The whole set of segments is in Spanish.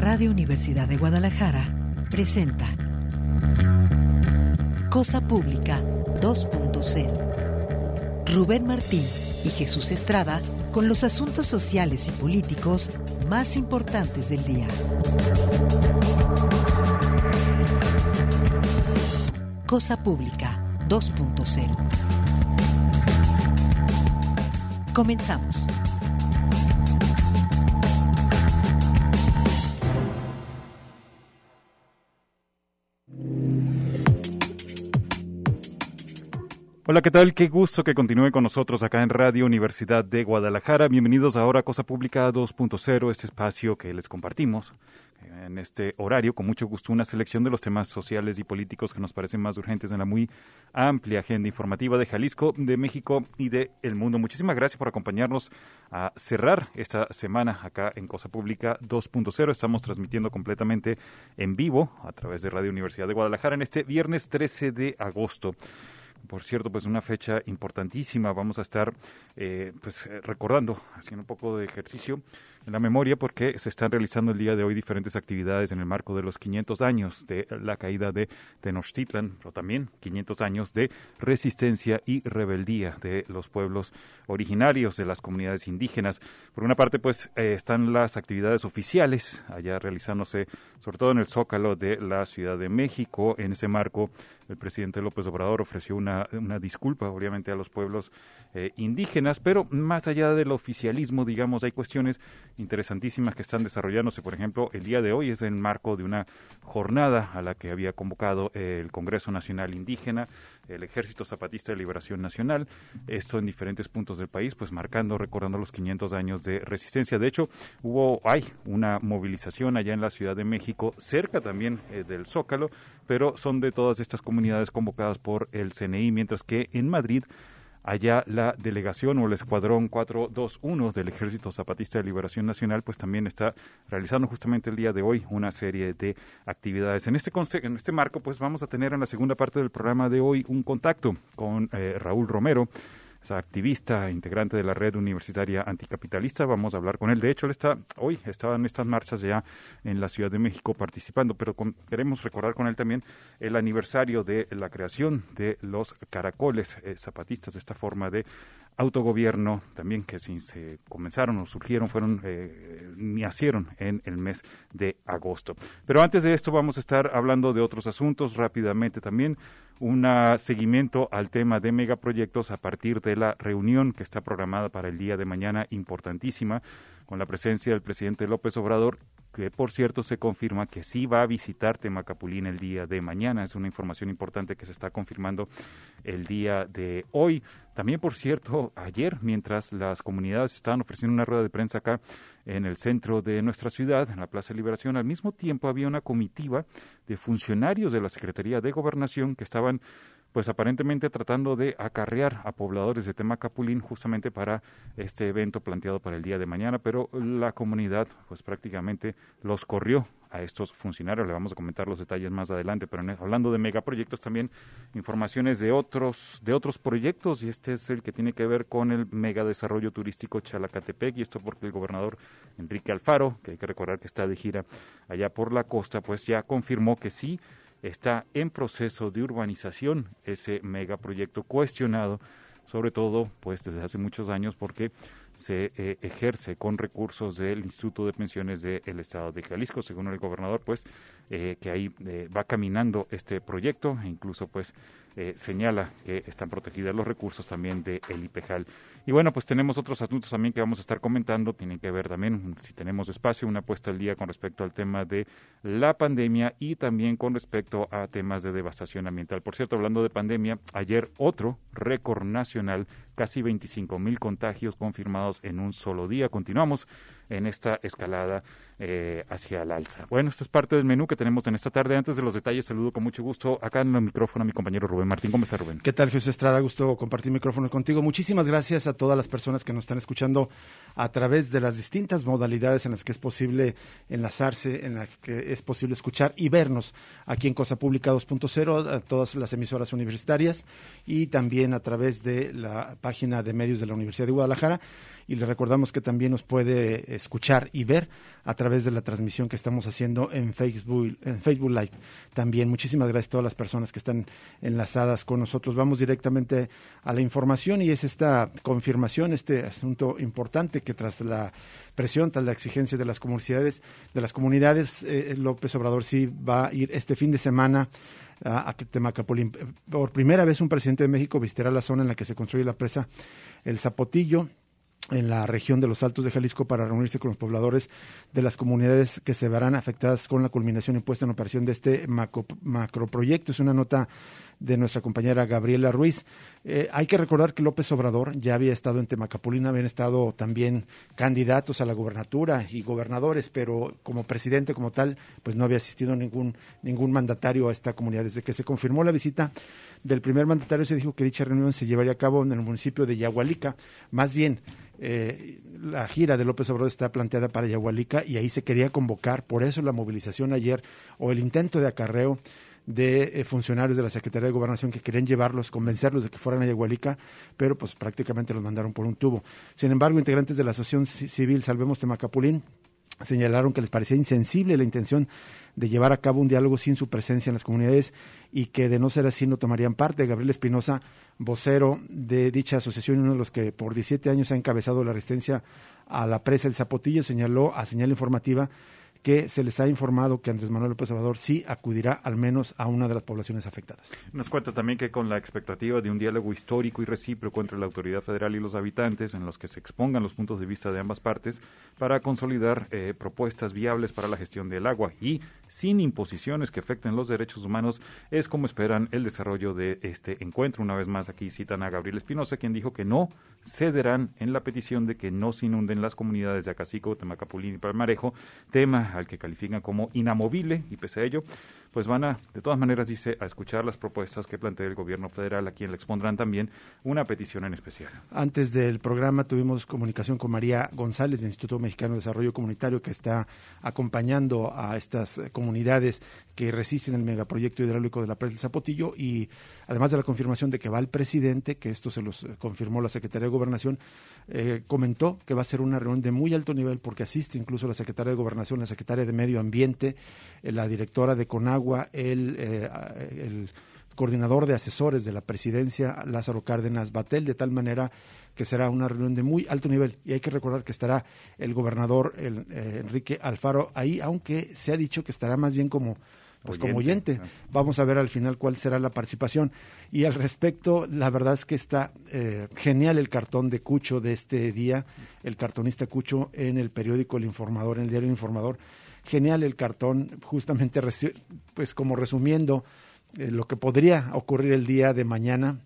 Radio Universidad de Guadalajara presenta Cosa Pública 2.0. Rubén Martín y Jesús Estrada con los asuntos sociales y políticos más importantes del día. Cosa Pública 2.0. Comenzamos. Hola, ¿qué tal? Qué gusto que continúe con nosotros acá en Radio Universidad de Guadalajara. Bienvenidos ahora a Cosa Pública 2.0, este espacio que les compartimos en este horario. Con mucho gusto una selección de los temas sociales y políticos que nos parecen más urgentes en la muy amplia agenda informativa de Jalisco, de México y del mundo. Muchísimas gracias por acompañarnos a cerrar esta semana acá en Cosa Pública 2.0. Estamos transmitiendo completamente en vivo a través de Radio Universidad de Guadalajara en este viernes 13 de agosto. Por cierto, pues una fecha importantísima. Vamos a estar recordando, haciendo un poco de ejercicio en la memoria, porque se están realizando el día de hoy diferentes actividades en el marco de los 500 años de la caída de Tenochtitlan, pero también 500 años de resistencia y rebeldía de los pueblos originarios, de las comunidades indígenas. Por una parte, pues están las actividades oficiales allá realizándose, sobre todo en el Zócalo de la Ciudad de México. En ese marco, el presidente López Obrador ofreció una disculpa, obviamente, a los pueblos indígenas, pero más allá del oficialismo, digamos, hay cuestiones interesantísimas que están desarrollándose. Por ejemplo, el día de hoy es en marco de una jornada a la que había convocado el Congreso Nacional Indígena, el Ejército Zapatista de Liberación Nacional, esto en diferentes puntos del país, pues recordando los 500 años de resistencia. De hecho, hay una movilización allá en la Ciudad de México, cerca también del Zócalo, pero son de todas estas comunidades convocadas por el CNI, mientras que en Madrid, allá la delegación o el escuadrón 421 del Ejército Zapatista de Liberación Nacional, pues también está realizando justamente el día de hoy una serie de actividades. En este marco, pues vamos a tener en la segunda parte del programa de hoy un contacto con Raúl Romero, activista, integrante de la Red Universitaria Anticapitalista. Vamos a hablar con él. De hecho, él estaba en estas marchas ya en la Ciudad de México participando, pero queremos recordar con él también el aniversario de la creación de los caracoles zapatistas, de esta forma de autogobierno también que se comenzaron o surgieron, nacieron en el mes de agosto. Pero antes de esto vamos a estar hablando de otros asuntos rápidamente también. Un seguimiento al tema de megaproyectos a partir de la reunión que está programada para el día de mañana, importantísima, con la presencia del presidente López Obrador, que por cierto se confirma que sí va a visitar Temacapulín el día de mañana. Es una información importante que se está confirmando el día de hoy. También, por cierto, ayer, mientras las comunidades estaban ofreciendo una rueda de prensa acá en el centro de nuestra ciudad, en la Plaza de Liberación, al mismo tiempo había una comitiva de funcionarios de la Secretaría de Gobernación que estaban pues aparentemente tratando de acarrear a pobladores de Temacapulín justamente para este evento planteado para el día de mañana, pero la comunidad pues prácticamente los corrió a estos funcionarios. Le vamos a comentar los detalles más adelante, pero hablando de megaproyectos también informaciones de otros proyectos, y este es el que tiene que ver con el megadesarrollo turístico Chalacatepec, y esto porque el gobernador Enrique Alfaro, que hay que recordar que está de gira allá por la costa, pues ya confirmó que sí está en proceso de urbanización ese megaproyecto cuestionado, sobre todo pues desde hace muchos años, porque se ejerce con recursos del Instituto de Pensiones del Estado de Jalisco. Según el gobernador, pues que ahí va caminando este proyecto, e incluso pues señala que están protegidos los recursos también del IPEJAL. Y bueno, pues tenemos otros asuntos también que vamos a estar comentando. Tienen que ver también, si tenemos espacio, una puesta al día con respecto al tema de la pandemia y también con respecto a temas de devastación ambiental. Por cierto, hablando de pandemia, ayer otro récord nacional, casi 25,000 contagios confirmados en un solo día. Continuamos en esta escalada hacia el alza. Bueno, esto es parte del menú que tenemos en esta tarde. Antes de los detalles, saludo con mucho gusto acá en el micrófono a mi compañero Rubén Martín. ¿Cómo está, Rubén? ¿Qué tal, Jesús Estrada? Gusto compartir micrófono contigo. Muchísimas gracias a todas las personas que nos están escuchando a través de las distintas modalidades en las que es posible enlazarse, en las que es posible escuchar y vernos aquí en Cosa Pública 2.0, a todas las emisoras universitarias y también a través de la página de medios de la Universidad de Guadalajara. y le recordamos que también nos puede escuchar y ver a través de la transmisión que estamos haciendo en Facebook Live. También muchísimas gracias a todas las personas que están enlazadas con nosotros. Vamos directamente a la información y es esta confirmación, este asunto importante que tras la presión, tras la exigencia de las comunidades, López Obrador sí va a ir este fin de semana a Temacapulín. Por primera vez un presidente de México visitará la zona en la que se construye la presa El Zapotillo, en la región de los Altos de Jalisco, para reunirse con los pobladores de las comunidades que se verán afectadas con la culminación impuesta en operación de este macroproyecto. Es una nota de nuestra compañera Gabriela Ruiz. Hay que recordar que López Obrador ya había estado en Temacapulín, habían estado también candidatos a la gubernatura y gobernadores, pero como presidente como tal, pues no había asistido ningún mandatario a esta comunidad. Desde que se confirmó la visita del primer mandatario, se dijo que dicha reunión se llevaría a cabo en el municipio de Yahualica. Más bien, la gira de López Obrador está planteada para Yahualica y ahí se quería convocar, por eso la movilización ayer o el intento de acarreo de funcionarios de la Secretaría de Gobernación que querían convencerlos de que fueran a Yahualica, pero pues prácticamente los mandaron por un tubo. Sin embargo, integrantes de la Asociación Civil Salvemos Temacapulín señalaron que les parecía insensible la intención de llevar a cabo un diálogo sin su presencia en las comunidades y que de no ser así no tomarían parte. Gabriel Espinosa, vocero de dicha asociación y uno de los que por 17 años ha encabezado la resistencia a la presa El Zapotillo, señaló a Señal Informativa que se les ha informado que Andrés Manuel López Obrador sí acudirá al menos a una de las poblaciones afectadas. Nos cuenta también que con la expectativa de un diálogo histórico y recíproco entre la autoridad federal y los habitantes, en los que se expongan los puntos de vista de ambas partes para consolidar propuestas viables para la gestión del agua y sin imposiciones que afecten los derechos humanos, es como esperan el desarrollo de este encuentro. Una vez más aquí citan a Gabriel Espinosa, quien dijo que no cederán en la petición de que no se inunden las comunidades de Acacico, Temacapulín y Palmarejo, tema al que califican como inamovible, y pese a ello, pues van a, de todas maneras, dice, a escuchar las propuestas que plantea el gobierno federal, a quien le expondrán también una petición en especial. Antes del programa tuvimos comunicación con María González del Instituto Mexicano de Desarrollo Comunitario, que está acompañando a estas comunidades que resisten el megaproyecto hidráulico de la presa del Zapotillo, y además de la confirmación de que va el presidente, que esto se los confirmó la Secretaría de Gobernación, comentó que va a ser una reunión de muy alto nivel porque asiste incluso la Secretaría de Gobernación, la Secretaria de Medio Ambiente, la directora de Conagua, el coordinador de asesores de la presidencia, Lázaro Cárdenas Batel, de tal manera que será una reunión de muy alto nivel. Y hay que recordar que estará el gobernador Enrique Alfaro ahí, aunque se ha dicho que estará más bien como oyente. Vamos a ver al final cuál será la participación. Y al respecto, la verdad es que está genial el cartón de Cucho de este día, el cartonista Cucho en el periódico El Informador, en el diario El Informador. Genial el cartón, justamente pues como resumiendo lo que podría ocurrir el día de mañana.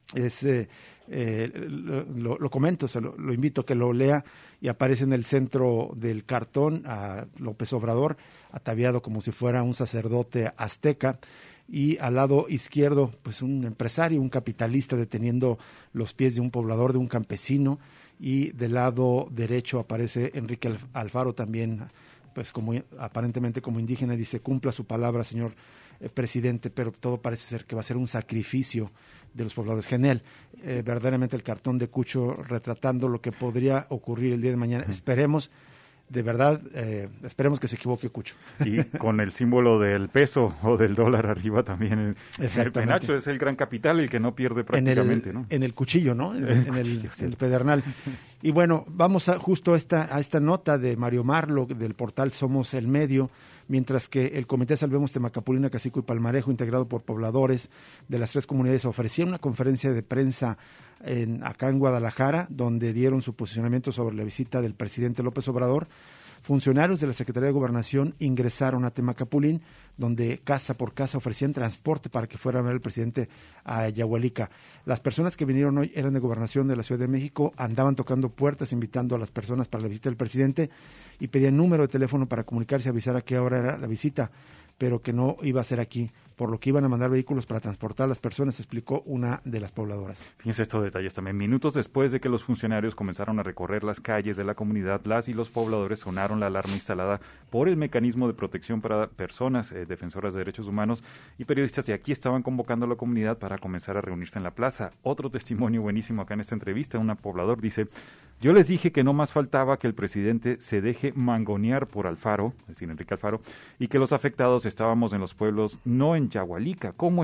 Lo comento, lo invito a que lo lea, y aparece en el centro del cartón a López Obrador, ataviado como si fuera un sacerdote azteca, y al lado izquierdo, pues un empresario, un capitalista deteniendo los pies de un poblador, de un campesino, y del lado derecho aparece Enrique Alfaro también, pues como aparentemente como indígena, dice: cumpla su palabra, señor presidente, pero todo parece ser que va a ser un sacrificio de los pobladores. Genial, verdaderamente el cartón de Cucho retratando lo que podría ocurrir el día de mañana. Esperemos, de verdad, esperemos que se equivoque Cucho. Y con el símbolo del peso o del dólar arriba también. El penacho es el gran capital, el que no pierde prácticamente, ¿no? En el cuchillo, ¿no? En el pedernal. Y bueno, vamos justo a esta nota de Mario Marlo del portal Somos el Medio. Mientras que el Comité Salvemos Temacapulín, Acacico y Palmarejo, integrado por pobladores de las tres comunidades, ofrecía una conferencia de prensa acá en Guadalajara, donde dieron su posicionamiento sobre la visita del presidente López Obrador. Funcionarios de la Secretaría de Gobernación ingresaron a Temacapulín, donde casa por casa ofrecían transporte para que fuera a ver al presidente a Yahualica. Las personas que vinieron hoy eran de Gobernación de la Ciudad de México, andaban tocando puertas, invitando a las personas para la visita del presidente, y pedían número de teléfono para comunicarse y avisar a qué hora era la visita, pero que no iba a ser aquí. por lo que iban a mandar vehículos para transportar a las personas, explicó una de las pobladoras. Fíjense estos detalles también. Minutos después de que los funcionarios comenzaron a recorrer las calles de la comunidad, las y los pobladores sonaron la alarma instalada por el mecanismo de protección para personas defensoras de derechos humanos y periodistas, y aquí estaban convocando a la comunidad para comenzar a reunirse en la plaza. Otro testimonio buenísimo acá en esta entrevista, un poblador dice: yo les dije que no más faltaba que el presidente se deje mangonear por Alfaro, es decir, Enrique Alfaro, y que los afectados estábamos en los pueblos, no en Yagualica. ¿Cómo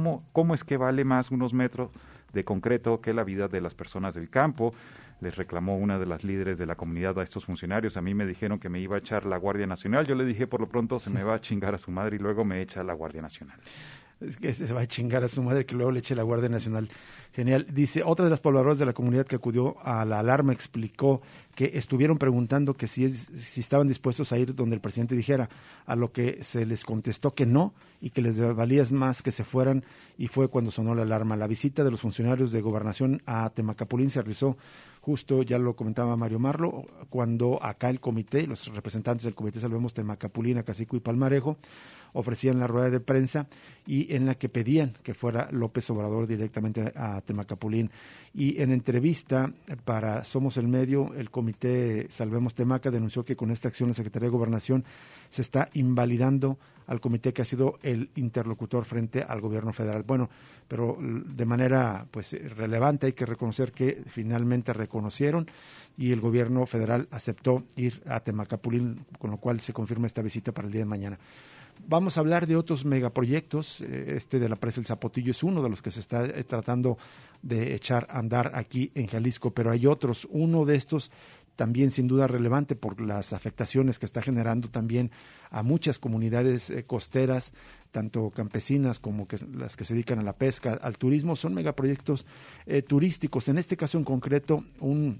es que vale más unos metros de concreto que la vida de las personas del campo? Les reclamó una de las líderes de la comunidad a estos funcionarios. A mí me dijeron que me iba a echar la Guardia Nacional. Yo le dije, por lo pronto se me va a chingar a su madre y luego me echa la Guardia Nacional. Es que se va a chingar a su madre que luego le eche la Guardia Nacional. Genial. Dice, otra de las pobladoras de la comunidad que acudió a la alarma explicó que estuvieron preguntando que si estaban dispuestos a ir donde el presidente dijera, a lo que se les contestó que no y que les valía más que se fueran, y fue cuando sonó la alarma. La visita de los funcionarios de Gobernación a Temacapulín se realizó justo, ya lo comentaba Mario Marlo, cuando acá el comité, los representantes del comité Salvemos Temacapulín, Acacico y Palmarejo, ofrecían la rueda de prensa y en la que pedían que fuera López Obrador directamente a Temacapulín. Y en entrevista para Somos el Medio, el comité Salvemos Temaca denunció que con esta acción la Secretaría de Gobernación se está invalidando al comité que ha sido el interlocutor frente al gobierno federal. Bueno, pero de manera pues relevante hay que reconocer que finalmente reconocieron y el gobierno federal aceptó ir a Temacapulín, con lo cual se confirma esta visita para el día de mañana. Vamos a hablar de otros megaproyectos. Este de la presa El Zapotillo es uno de los que se está tratando de echar a andar aquí en Jalisco, pero hay otros. Uno de estos también sin duda relevante por las afectaciones que está generando también a muchas comunidades costeras, tanto campesinas como las que se dedican a la pesca, al turismo. Son megaproyectos turísticos. En este caso en concreto, un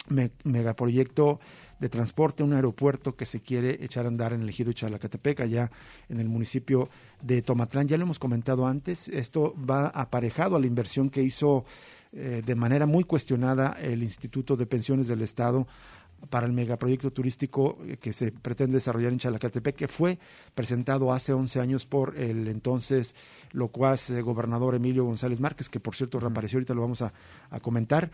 megaproyecto de transporte, un aeropuerto que se quiere echar a andar en el ejido Chalacatepec, allá en el municipio de Tomatlán. Ya lo hemos comentado antes, esto va aparejado a la inversión que hizo de manera muy cuestionada el Instituto de Pensiones del Estado para el megaproyecto turístico que se pretende desarrollar en Chalacatepec, que fue presentado hace 11 años por el entonces locuaz gobernador Emilio González Márquez, que por cierto reapareció, ahorita lo vamos a comentar,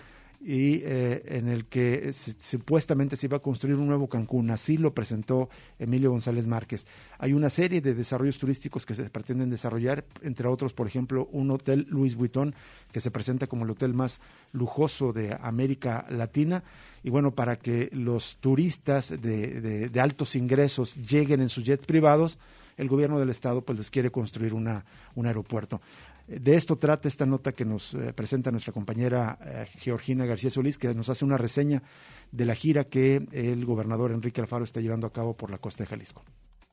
y en el que supuestamente se iba a construir un nuevo Cancún. Así lo presentó Emilio González Márquez. Hay una serie de desarrollos turísticos que se pretenden desarrollar, entre otros, por ejemplo, un hotel Louis Vuitton, que se presenta como el hotel más lujoso de América Latina, y bueno, para que los turistas de altos ingresos lleguen en sus jets privados, el gobierno del estado pues les quiere construir un aeropuerto. De esto trata esta nota que nos presenta nuestra compañera Georgina García Solís, que nos hace una reseña de la gira que el gobernador Enrique Alfaro está llevando a cabo por la costa de Jalisco.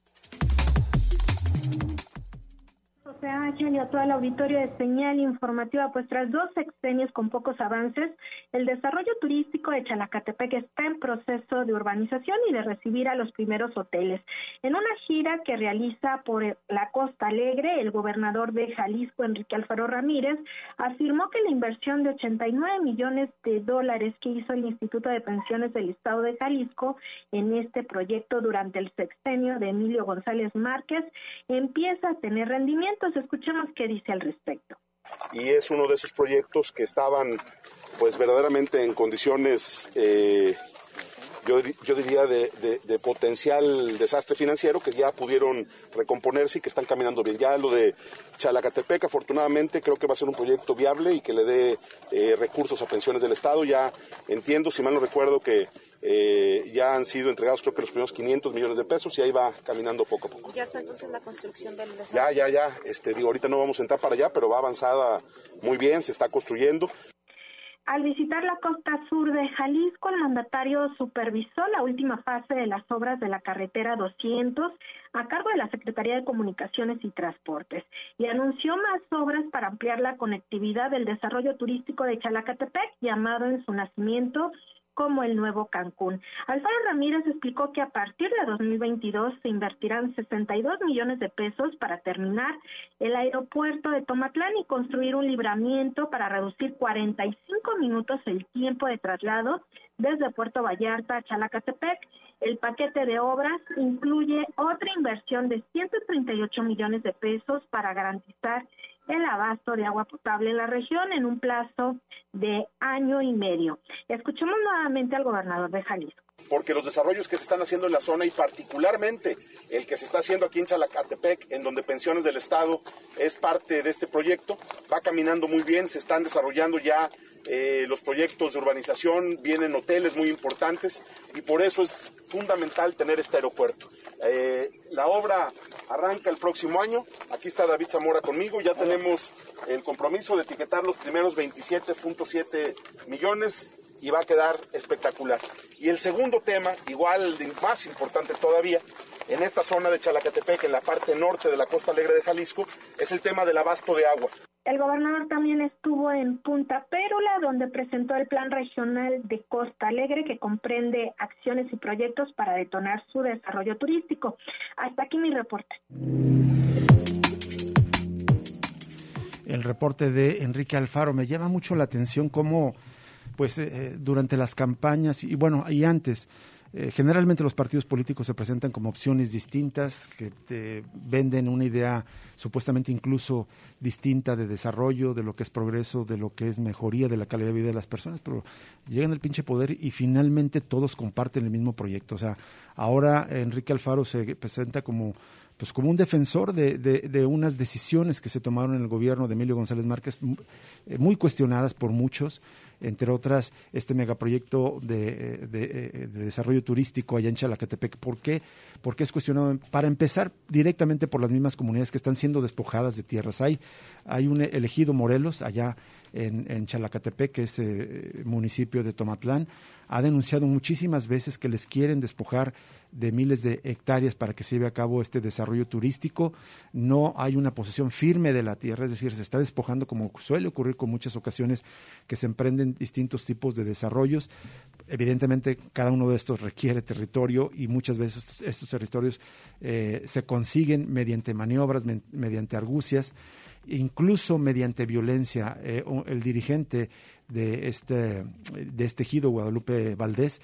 Y a todo el auditorio de Señal Informativa, pues tras 2 sexenios con pocos avances, el desarrollo turístico de Chalacatepec está en proceso de urbanización y de recibir a los primeros hoteles. En una gira que realiza por la Costa Alegre, el gobernador de Jalisco, Enrique Alfaro Ramírez, afirmó que la inversión de $89 millones que hizo el Instituto de Pensiones del Estado de Jalisco en este proyecto durante el sexenio de Emilio González Márquez empieza a tener rendimientos. Escuchemos qué dice al respecto. Y es uno de esos proyectos que estaban pues verdaderamente en condiciones yo diría de potencial desastre financiero, que ya pudieron recomponerse y que están caminando bien. Ya lo de Chalacatepec, afortunadamente, creo que va a ser un proyecto viable y que le dé recursos a pensiones del Estado. Ya entiendo, si mal no recuerdo, que ya han sido entregados creo que los primeros 500 millones de pesos y ahí va caminando poco a poco. ¿Ya está entonces la construcción del desarrollo? Ya. Ahorita no vamos a entrar para allá, pero va avanzada muy bien, se está construyendo. Al visitar la costa sur de Jalisco, el mandatario supervisó la última fase de las obras de la carretera 200 a cargo de la Secretaría de Comunicaciones y Transportes y anunció más obras para ampliar la conectividad del desarrollo turístico de Chalacatepec, llamado en su nacimiento como el nuevo Cancún. Alfaro Ramírez explicó que a partir de 2022 se invertirán 62 millones de pesos para terminar el aeropuerto de Tomatlán y construir un libramiento para reducir 45 minutos el tiempo de traslado desde Puerto Vallarta a Chalacatepec El paquete de obras incluye otra inversión de 138 millones de pesos para garantizar el abasto de agua potable en la región en un plazo de 1 año y medio. Escuchemos nuevamente al gobernador de Jalisco. Porque los desarrollos que se están haciendo en la zona y particularmente el que se está haciendo aquí en Chalacatepec, en donde Pensiones del Estado es parte de este proyecto, va caminando muy bien, se están desarrollando ya los proyectos de urbanización, vienen hoteles muy importantes y por eso es fundamental tener este aeropuerto. La obra arranca el próximo año, aquí está David Zamora conmigo, ya tenemos el compromiso de etiquetar los primeros 27.7 millones y va a quedar espectacular. Y el segundo tema, igual más importante todavía, en esta zona de Chalacatepec, en la parte norte de la Costa Alegre de Jalisco, es el tema del abasto de agua. El gobernador también estuvo en Punta Pérula, donde presentó el Plan Regional de Costa Alegre, que comprende acciones y proyectos para detonar su desarrollo turístico. Hasta aquí mi reporte. El reporte de Enrique Alfaro. Me llama mucho la atención cómo, pues, durante las campañas y antes, generalmente los partidos políticos se presentan como opciones distintas que te venden una idea supuestamente incluso distinta de desarrollo, de lo que es progreso, de lo que es mejoría de la calidad de vida de las personas, pero llegan al pinche poder y finalmente todos comparten el mismo proyecto. O sea, ahora Enrique Alfaro se presenta como un defensor de unas decisiones que se tomaron en el gobierno de Emilio González Márquez, muy cuestionadas por muchos, entre otras este megaproyecto de desarrollo turístico allá en Chalacatepec. ¿Por qué? Porque es cuestionado, para empezar, directamente por las mismas comunidades que están siendo despojadas de tierras. Hay el ejido Morelos, allá en Chalacatepec, que es municipio de Tomatlán, ha denunciado muchísimas veces que les quieren despojar de miles de hectáreas para que se lleve a cabo este desarrollo turístico. No hay una posesión firme de la tierra, es decir, se está despojando, como suele ocurrir con muchas ocasiones que se emprenden distintos tipos de desarrollos. Evidentemente, cada uno de estos requiere territorio y muchas veces estos territorios se consiguen mediante maniobras, mediante argucias, incluso mediante violencia. El dirigente de este ejido, Guadalupe Valdés,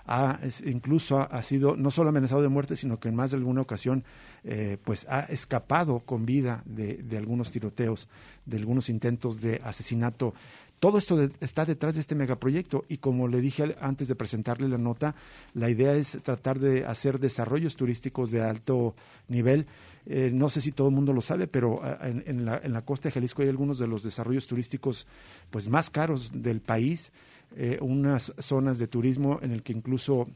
incluso ha sido no solo amenazado de muerte, sino que en más de alguna ocasión pues ha escapado con vida de algunos tiroteos, de algunos intentos de asesinato. Todo esto está detrás de este megaproyecto y, como le dije antes de presentarle la nota, la idea es tratar de hacer desarrollos turísticos de alto nivel. No sé si todo el mundo lo sabe, pero en la costa de Jalisco hay algunos de los desarrollos turísticos pues más caros del país, unas zonas de turismo en el que incluso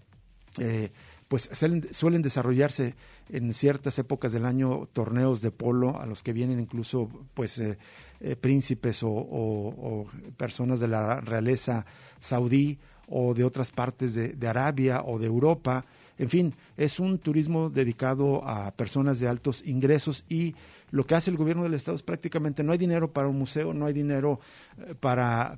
pues suelen desarrollarse en ciertas épocas del año torneos de polo a los que vienen incluso pues príncipes o personas de la realeza saudí o de otras partes de Arabia o de Europa. En fin, es un turismo dedicado a personas de altos ingresos y lo que hace el gobierno del estado es prácticamente no hay dinero para un museo, no hay dinero para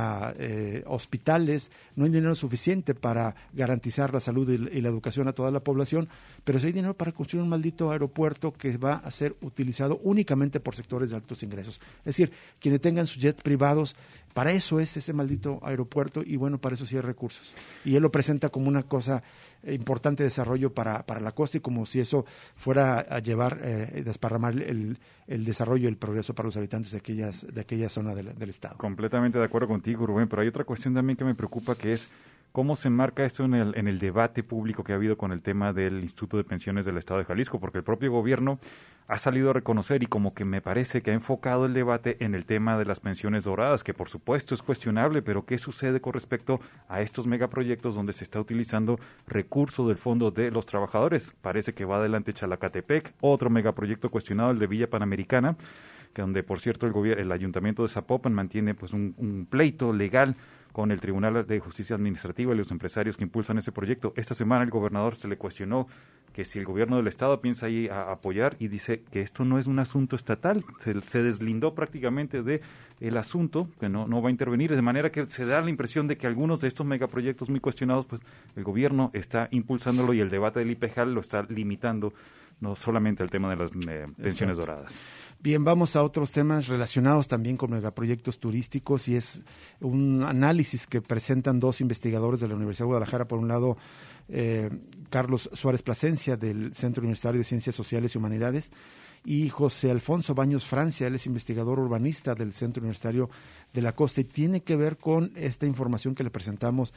hospitales, no hay dinero suficiente para garantizar la salud y la educación a toda la población, pero sí hay dinero para construir un maldito aeropuerto que va a ser utilizado únicamente por sectores de altos ingresos. Es decir, quienes tengan sus jets privados, para eso es ese maldito aeropuerto y bueno, para eso sí hay recursos. Y él lo presenta como una cosa importante de desarrollo para la costa y como si eso fuera a llevar, desparramar el desarrollo y el progreso para los habitantes de aquella zona del estado. Completamente de acuerdo contigo, Rubén, pero hay otra cuestión también que me preocupa, que es cómo se enmarca esto en el debate público que ha habido con el tema del Instituto de Pensiones del Estado de Jalisco, porque el propio gobierno ha salido a reconocer y como que me parece que ha enfocado el debate en el tema de las pensiones doradas, que por supuesto es cuestionable, pero ¿qué sucede con respecto a estos megaproyectos donde se está utilizando recursos del Fondo de los Trabajadores? Parece que va adelante Chalacatepec, otro megaproyecto cuestionado, el de Villa Panamericana, que donde por cierto el Ayuntamiento de Zapopan mantiene pues un pleito legal con el Tribunal de Justicia Administrativa y los empresarios que impulsan ese proyecto. Esta semana el gobernador se le cuestionó que si el gobierno del estado piensa ahí a apoyar y dice que esto no es un asunto estatal, se deslindó prácticamente de el asunto, que no va a intervenir, de manera que se da la impresión de que algunos de estos megaproyectos muy cuestionados, pues el gobierno está impulsándolo y el debate del IPEJAL lo está limitando, no solamente al tema de las pensiones doradas. Bien, vamos a otros temas relacionados también con megaproyectos turísticos y es un análisis que presentan dos investigadores de la Universidad de Guadalajara. Por un lado, Carlos Suárez Plasencia del Centro Universitario de Ciencias Sociales y Humanidades, y José Alfonso Baños Francia, él es investigador urbanista del Centro Universitario de la Costa, y tiene que ver con esta información que le presentamos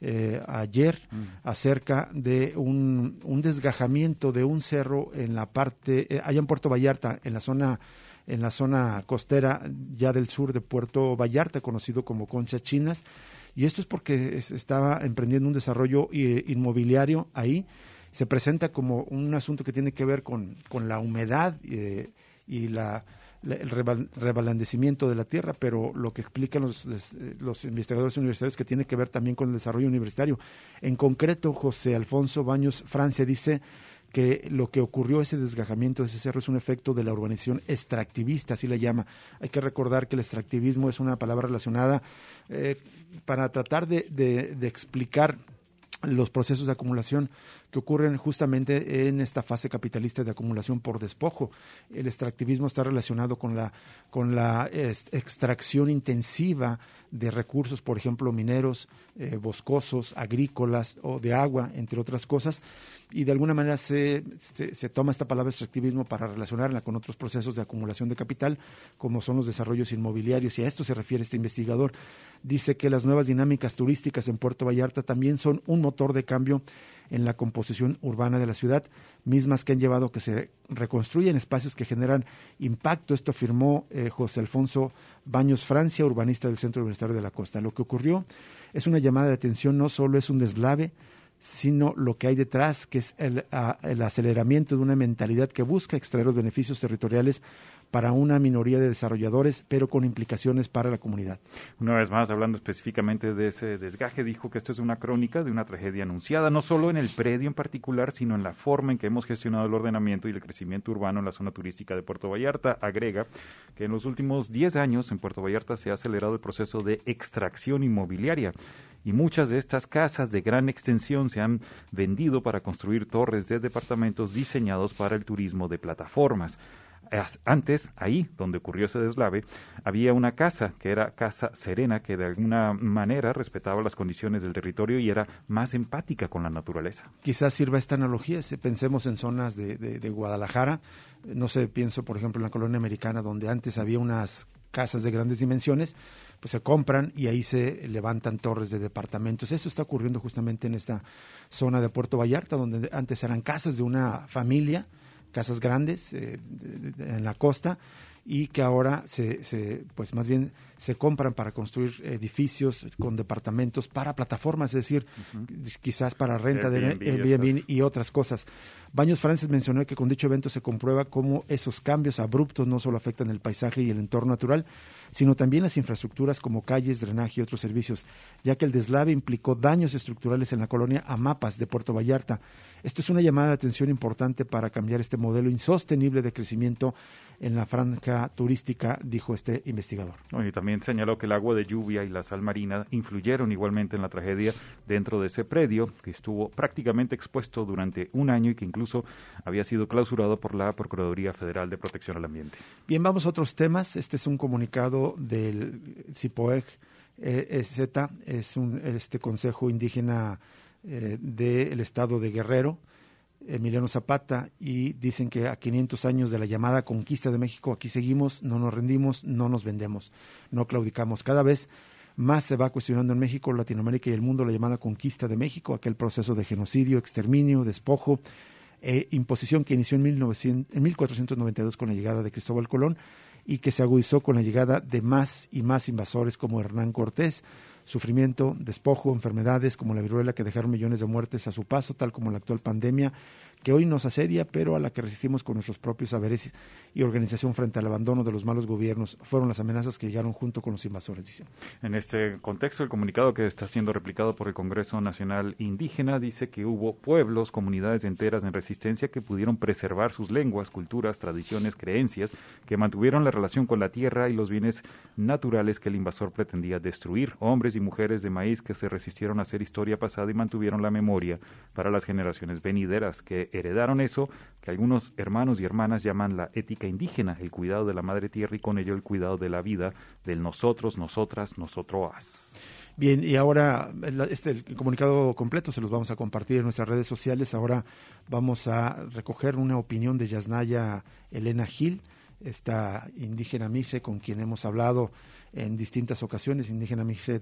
ayer acerca de un desgajamiento de un cerro en la parte, allá en Puerto Vallarta, en la zona costera ya del sur de Puerto Vallarta, conocido como Conchas Chinas, y esto es porque estaba emprendiendo un desarrollo inmobiliario ahí. Se presenta como un asunto que tiene que ver con la humedad y el reblandecimiento de la tierra, pero lo que explican los investigadores universitarios que tiene que ver también con el desarrollo universitario. En concreto, José Alfonso Baños Francia dice que lo que ocurrió, ese desgajamiento de ese cerro, es un efecto de la urbanización extractivista, así le llama. Hay que recordar que el extractivismo es una palabra relacionada para tratar de explicar los procesos de acumulación que ocurren justamente en esta fase capitalista de acumulación por despojo. El extractivismo está relacionado con la extracción intensiva de recursos, por ejemplo, mineros, boscosos, agrícolas o de agua, entre otras cosas, y de alguna manera se toma esta palabra extractivismo para relacionarla con otros procesos de acumulación de capital, como son los desarrollos inmobiliarios, y a esto se refiere este investigador. Dice que las nuevas dinámicas turísticas en Puerto Vallarta también son un motor de cambio en la composición urbana de la ciudad, mismas que han llevado a que se reconstruyan espacios que generan impacto. Esto afirmó José Alfonso Baños Francia, urbanista del Centro Universitario de la Costa. Lo que ocurrió es una llamada de atención, no solo es un deslave, sino lo que hay detrás, que es el aceleramiento de una mentalidad que busca extraer los beneficios territoriales para una minoría de desarrolladores, pero con implicaciones para la comunidad. Una vez más, hablando específicamente de ese desgaje, dijo que esto es una crónica de una tragedia anunciada, no solo en el predio en particular, sino en la forma en que hemos gestionado el ordenamiento y el crecimiento urbano en la zona turística de Puerto Vallarta. Agrega que en los últimos 10 años en Puerto Vallarta se ha acelerado el proceso de extracción inmobiliaria, y muchas de estas casas de gran extensión se han vendido para construir torres de departamentos diseñados para el turismo de plataformas. Antes, ahí donde ocurrió ese deslave, había una casa que era Casa Serena, que de alguna manera respetaba las condiciones del territorio y era más empática con la naturaleza. Quizás sirva esta analogía, si pensemos en zonas de Guadalajara, no sé, pienso por ejemplo en la colonia americana, donde antes había unas casas de grandes dimensiones, pues se compran y ahí se levantan torres de departamentos. Esto está ocurriendo justamente en esta zona de Puerto Vallarta, donde antes eran casas de una familia, casas grandes en la costa, y que ahora pues más bien se compran para construir edificios con departamentos para plataformas, es decir, quizás para renta de Airbnb y otras cosas. Baños Francis mencionó que con dicho evento se comprueba cómo esos cambios abruptos no solo afectan el paisaje y el entorno natural, sino también las infraestructuras como calles, drenaje y otros servicios, ya que el deslave implicó daños estructurales en la colonia Amapas de Puerto Vallarta. Esto es una llamada de atención importante para cambiar este modelo insostenible de crecimiento en la franja turística, dijo este investigador. Y también señaló que el agua de lluvia y la sal marina influyeron igualmente en la tragedia dentro de ese predio, que estuvo prácticamente expuesto durante un año y que incluso había sido clausurado por la Procuraduría Federal de Protección al Ambiente. Bien, vamos a otros temas. Este es un comunicado del CIPOEG Z, es este Consejo Indígena del Estado de Guerrero, Emiliano Zapata, y dicen que a 500 años de la llamada conquista de México, aquí seguimos, no nos rendimos, no nos vendemos, no claudicamos. Cada vez más se va cuestionando en México, Latinoamérica y el mundo la llamada conquista de México, aquel proceso de genocidio, exterminio, despojo, imposición que inició en 1492 con la llegada de Cristóbal Colón y que se agudizó con la llegada de más y más invasores como Hernán Cortés. Sufrimiento, despojo, enfermedades como la viruela que dejaron millones de muertes a su paso, tal como la actual pandemia que hoy nos asedia, pero a la que resistimos con nuestros propios saberes y organización frente al abandono de los malos gobiernos, fueron las amenazas que llegaron junto con los invasores, dice. En este contexto, el comunicado que está siendo replicado por el Congreso Nacional Indígena dice que hubo pueblos, comunidades enteras en resistencia que pudieron preservar sus lenguas, culturas, tradiciones, creencias, que mantuvieron la relación con la tierra y los bienes naturales que el invasor pretendía destruir, hombres y mujeres de maíz que se resistieron a hacer historia pasada y mantuvieron la memoria para las generaciones venideras, que heredaron eso que algunos hermanos y hermanas llaman la ética indígena, el cuidado de la madre tierra y con ello el cuidado de la vida del nosotros, nosotras, nosotros. Bien, y ahora el comunicado completo se los vamos a compartir en nuestras redes sociales. Ahora vamos a recoger una opinión de Yasnaya Elena Gil, esta indígena mixe con quien hemos hablado en distintas ocasiones, indígena mixe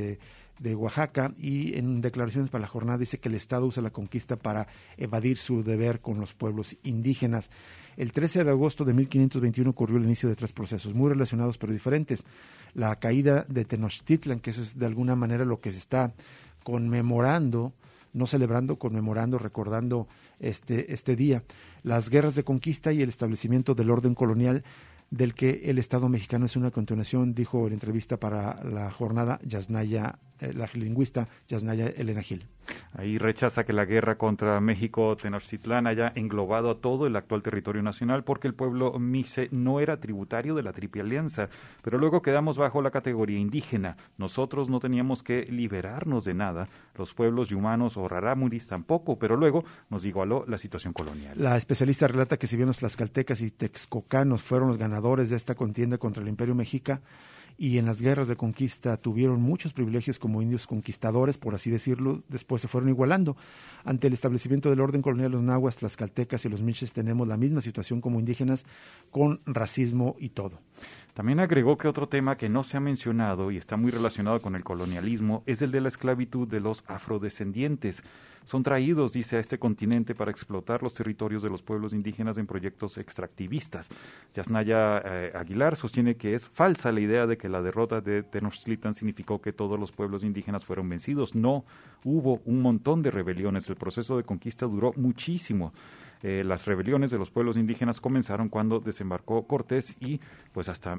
de Oaxaca, y en declaraciones para la jornada dice que el Estado usa la conquista para evadir su deber con los pueblos indígenas. El 13 de agosto de 1521 ocurrió el inicio de 3 procesos muy relacionados pero diferentes. La caída de Tenochtitlan, que eso es de alguna manera lo que se está conmemorando, no celebrando, conmemorando, recordando este día. Las guerras de conquista y el establecimiento del orden colonial del que el Estado mexicano es una continuación, dijo en entrevista para la jornada Yasnaya, la lingüista Yasnaya Elena Gil. Ahí rechaza que la guerra contra México Tenochtitlán haya englobado a todo el actual territorio nacional porque el pueblo mixe no era tributario de la Triple Alianza, pero luego quedamos bajo la categoría indígena. Nosotros no teníamos que liberarnos de nada, los pueblos yumanos o rarámuris tampoco, pero luego nos igualó la situación colonial. La especialista relata que si bien los tlaxcaltecas y texcocanos fueron los ganadores de esta contienda contra el Imperio Mexica, y en las guerras de conquista tuvieron muchos privilegios como indios conquistadores, por así decirlo, después se fueron igualando. Ante el establecimiento del orden colonial, los nahuas, tlaxcaltecas y los miches tenemos la misma situación como indígenas, con racismo y todo. También agregó que otro tema que no se ha mencionado y está muy relacionado con el colonialismo es el de la esclavitud de los afrodescendientes. Son traídos, dice, a este continente para explotar los territorios de los pueblos indígenas en proyectos extractivistas. Yasnaya Aguilar sostiene que es falsa la idea de que la derrota de Tenochtitlan significó que todos los pueblos indígenas fueron vencidos. No, hubo un montón de rebeliones. El proceso de conquista duró muchísimo. Las rebeliones de los pueblos indígenas comenzaron cuando desembarcó Cortés y pues hasta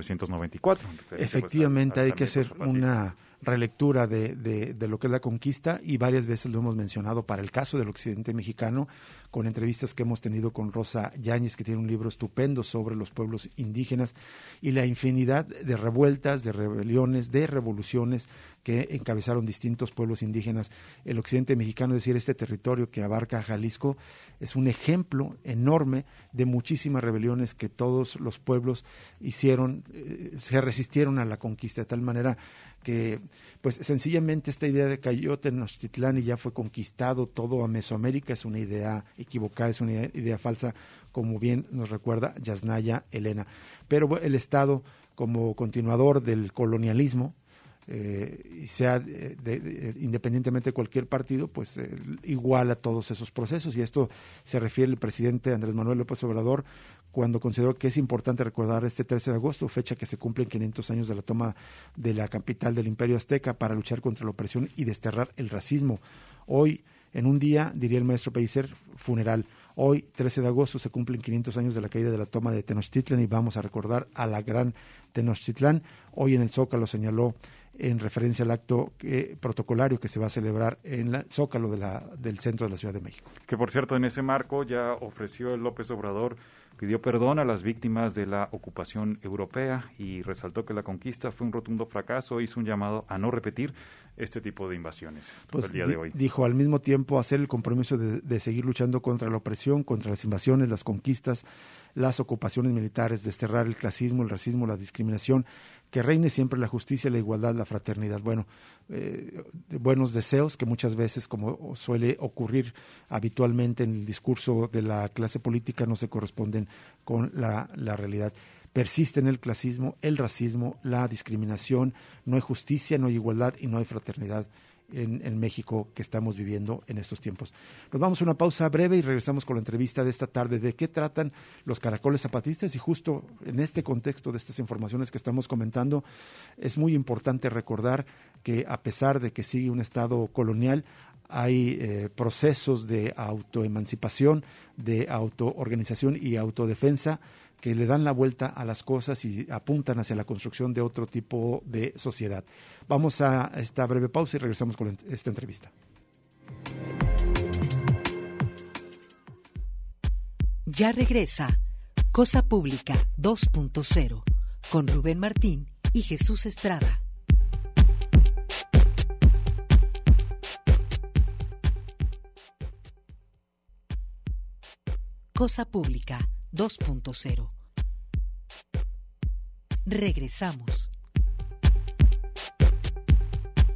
1994. Efectivamente, hay que hacer una relectura de lo que es la conquista, y varias veces lo hemos mencionado para el caso del occidente mexicano, con entrevistas que hemos tenido con Rosa Yáñez, que tiene un libro estupendo sobre los pueblos indígenas y la infinidad de revueltas, de rebeliones, de revoluciones que encabezaron distintos pueblos indígenas. El occidente mexicano, es decir, este territorio que abarca Jalisco, es un ejemplo enorme de muchísimas rebeliones que todos los pueblos hicieron, se resistieron a la conquista, de tal manera que pues sencillamente esta idea de cayó Tenochtitlán y ya fue conquistado todo a Mesoamérica es una idea equivocada, es una idea falsa, como bien nos recuerda Yasnaya Elena. Pero el Estado, como continuador del colonialismo, sea independientemente de cualquier partido, pues iguala todos esos procesos, y esto se refiere el presidente Andrés Manuel López Obrador cuando consideró que es importante recordar este 13 de agosto, fecha que se cumplen 500 años de la toma de la capital del Imperio Azteca, para luchar contra la opresión y desterrar el racismo. Hoy, en un día, diría el maestro Pellicer, funeral. Hoy, 13 de agosto, se cumplen 500 años de la caída de la toma de Tenochtitlan y vamos a recordar a la gran Tenochtitlan. Hoy en el Zócalo señaló, en referencia al acto protocolario que se va a celebrar en el Zócalo del centro de la Ciudad de México. Que por cierto, en ese marco ya ofreció López Obrador, pidió perdón a las víctimas de la ocupación europea y resaltó que la conquista fue un rotundo fracaso, hizo un llamado a no repetir este tipo de invasiones pues el día de hoy. Dijo al mismo tiempo hacer el compromiso de seguir luchando contra la opresión, contra las invasiones, las conquistas, las ocupaciones militares, desterrar el clasismo, el racismo, la discriminación, que reine siempre la justicia, la igualdad, la fraternidad. Bueno, buenos deseos que muchas veces, como suele ocurrir habitualmente en el discurso de la clase política, no se corresponden con la realidad. Persisten el clasismo, el racismo, la discriminación, no hay justicia, no hay igualdad y no hay fraternidad en México que estamos viviendo en estos tiempos. Nos vamos a una pausa breve y regresamos con la entrevista de esta tarde. ¿De qué tratan los caracoles zapatistas? Y justo en este contexto de estas informaciones que estamos comentando, es muy importante recordar que a pesar de que sigue un Estado colonial, hay procesos de autoemancipación, de autoorganización y autodefensa que le dan la vuelta a las cosas y apuntan hacia la construcción de otro tipo de sociedad. Vamos a esta breve pausa y regresamos con esta entrevista. Ya regresa Cosa Pública 2.0 con Rubén Martín y Jesús Estrada. Cosa Pública 2.0. Regresamos.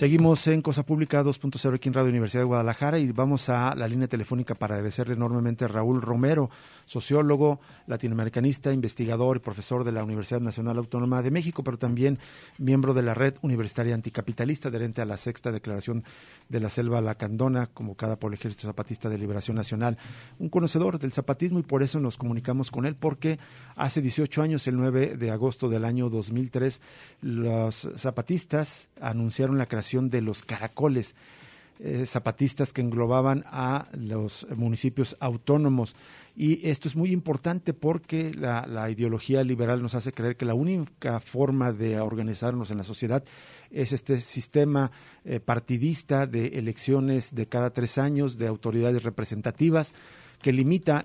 Seguimos en Cosa Pública 2.0 aquí en Radio Universidad de Guadalajara y vamos a la línea telefónica para agradecerle enormemente a Raúl Romero, sociólogo, latinoamericanista, investigador y profesor de la Universidad Nacional Autónoma de México, pero también miembro de la Red Universitaria Anticapitalista, adherente a la Sexta Declaración de la Selva Lacandona, convocada por el Ejército Zapatista de Liberación Nacional, un conocedor del zapatismo, y por eso nos comunicamos con él, porque hace 18 años, el 9 de agosto del año 2003, los zapatistas anunciaron la creación de los caracoles zapatistas que englobaban a los municipios autónomos. Y esto es muy importante porque la ideología liberal nos hace creer que la única forma de organizarnos en la sociedad es este sistema partidista de elecciones de cada 3 años de autoridades representativas, que limita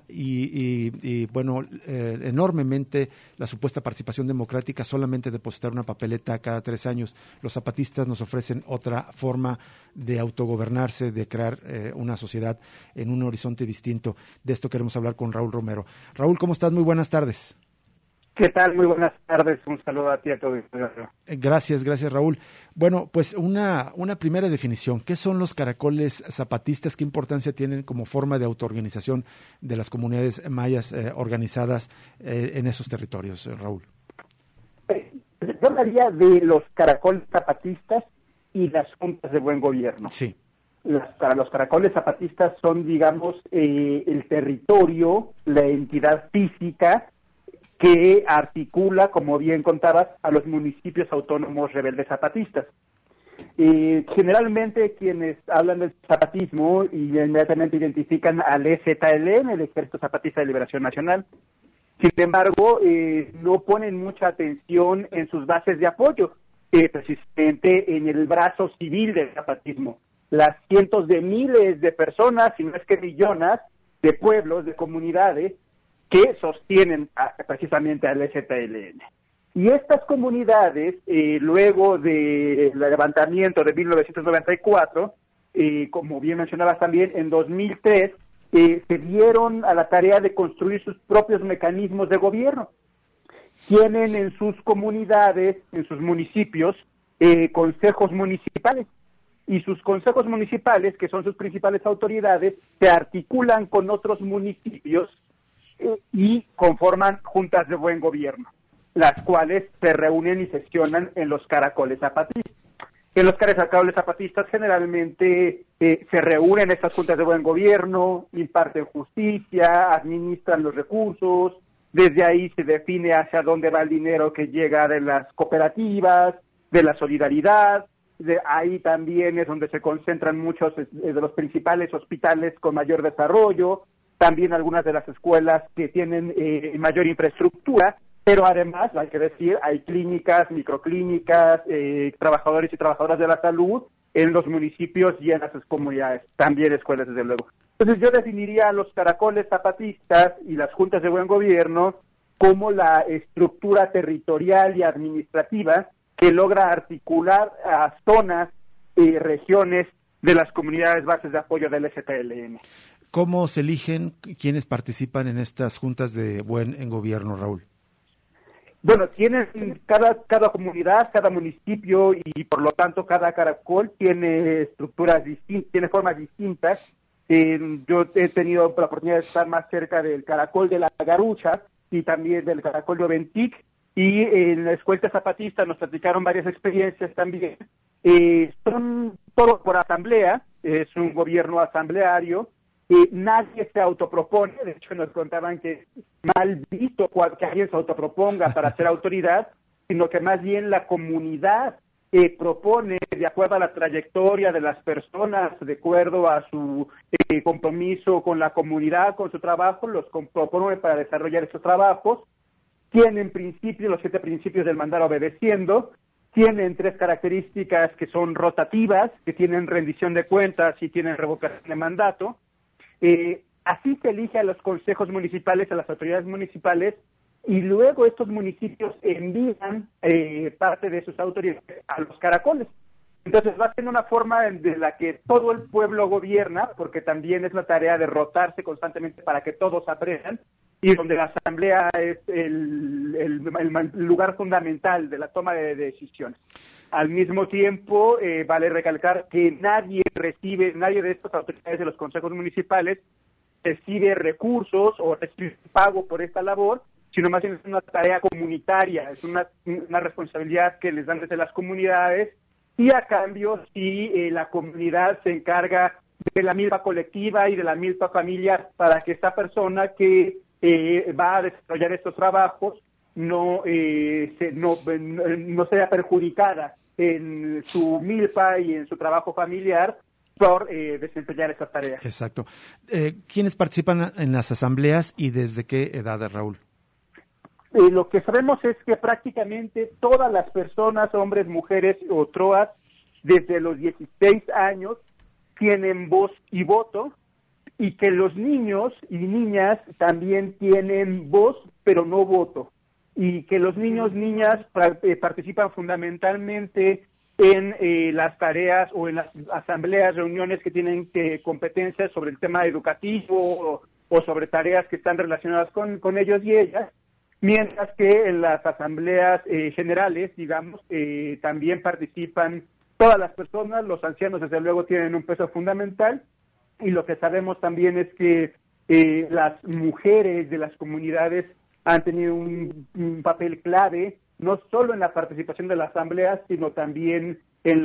enormemente la supuesta participación democrática, solamente depositar una papeleta cada 3 años. Los zapatistas nos ofrecen otra forma de autogobernarse, de crear una sociedad en un horizonte distinto. De esto queremos hablar con Raúl Romero. Raúl, ¿cómo estás? Muy buenas tardes. ¿Qué tal? Muy buenas tardes. Un saludo a ti, a todos. Gracias Raúl. Bueno, pues una primera definición. ¿Qué son los caracoles zapatistas? ¿Qué importancia tienen como forma de autoorganización de las comunidades mayas organizadas en esos territorios, Raúl? Yo hablaría de los caracoles zapatistas y las juntas de buen gobierno. Sí. Los caracoles zapatistas son, digamos, el territorio, la entidad física que articula, como bien contabas, a los municipios autónomos rebeldes zapatistas. Generalmente quienes hablan del zapatismo inmediatamente identifican al EZLN, el Ejército Zapatista de Liberación Nacional. Sin embargo, no ponen mucha atención en sus bases de apoyo, precisamente en el brazo civil del zapatismo. Las cientos de miles de personas, si no es que millones, de pueblos, de comunidades, que sostienen precisamente al EZLN. Y estas comunidades, luego del levantamiento de 1994, como bien mencionabas también, en 2003, se dieron a la tarea de construir sus propios mecanismos de gobierno. Tienen en sus comunidades, en sus municipios, consejos municipales. Y sus consejos municipales, que son sus principales autoridades, se articulan con otros municipios y conforman juntas de buen gobierno, las cuales se reúnen y sesionan en los caracoles zapatistas. En los caracoles zapatistas generalmente se reúnen estas juntas de buen gobierno, imparten justicia, administran los recursos, desde ahí se define hacia dónde va el dinero que llega de las cooperativas, de la solidaridad. De ahí también es donde se concentran muchos de los principales hospitales con mayor desarrollo, también algunas de las escuelas que tienen mayor infraestructura, pero además, hay que decir, hay clínicas, microclínicas, trabajadores y trabajadoras de la salud en los municipios y en las comunidades, también escuelas, desde luego. Entonces yo definiría a los caracoles zapatistas y las juntas de buen gobierno como la estructura territorial y administrativa que logra articular a zonas y regiones de las comunidades bases de apoyo del EZLN. ¿Cómo se eligen quienes participan en estas juntas de buen gobierno, Raúl? Bueno, tienen cada comunidad, cada municipio y por lo tanto cada caracol tiene estructuras distintas, tiene formas distintas. Yo he tenido la oportunidad de estar más cerca del caracol de la Garucha y también del caracol de Oventic, y en la escuela zapatista nos platicaron varias experiencias también. Son todo por asamblea, es un gobierno asambleario. Nadie se autopropone, de hecho nos contaban que es mal visto que alguien se autoproponga para ser autoridad, sino que más bien la comunidad propone, de acuerdo a la trayectoria de las personas, de acuerdo a su compromiso con la comunidad, con su trabajo, los propone para desarrollar esos trabajos. Tienen principios, los 7 principios del mandar obedeciendo, tienen 3 características que son rotativas, que tienen rendición de cuentas y tienen revocación de mandato. Así se elige a los consejos municipales, a las autoridades municipales, y luego estos municipios envían parte de sus autoridades a los caracoles. Entonces va siendo una forma de la que todo el pueblo gobierna, porque también es la tarea de rotarse constantemente para que todos aprendan, y donde la asamblea es el lugar fundamental de la toma de decisiones. Al mismo tiempo, vale recalcar que nadie de estas autoridades de los consejos municipales recibe recursos o recibe pago por esta labor, sino más bien es una tarea comunitaria, es una responsabilidad que les dan desde las comunidades, y a cambio si la comunidad se encarga de la misma colectiva y de la misma familia para que esta persona que va a desarrollar estos trabajos no sea perjudicada en su milpa y en su trabajo familiar por desempeñar estas tareas. Exacto. ¿Quiénes participan en las asambleas y desde qué edad, Raúl? Lo que sabemos es que prácticamente todas las personas, hombres, mujeres o troas, desde los 16 años, tienen voz y voto, y que los niños y niñas también tienen voz, pero no voto, y que los niños, niñas participan fundamentalmente en las tareas o en las asambleas, reuniones que tienen competencias sobre el tema educativo o sobre tareas que están relacionadas con ellos y ellas, mientras que en las asambleas generales, digamos, también participan todas las personas. Los ancianos, desde luego, tienen un peso fundamental, y lo que sabemos también es que las mujeres de las comunidades han tenido un papel clave, no solo en la participación de la asamblea, sino también en